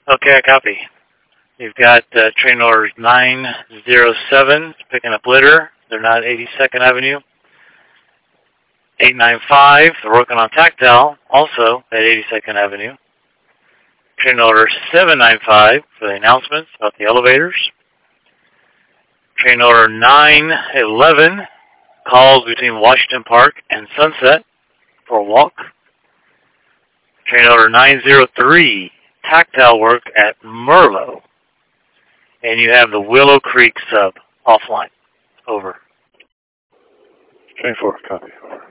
Okay, I copy. You've got train order 907 picking up litter. They're not 82nd Avenue. 895, they're working on tactile, also at 82nd Avenue. Train order 795 for the announcements about the elevators. Train order 911, calls between Washington Park and Sunset for a walk. Train order 903, tactile work at Merlo. And you have the Willow Creek sub offline. Over. Train 4, copy. Over.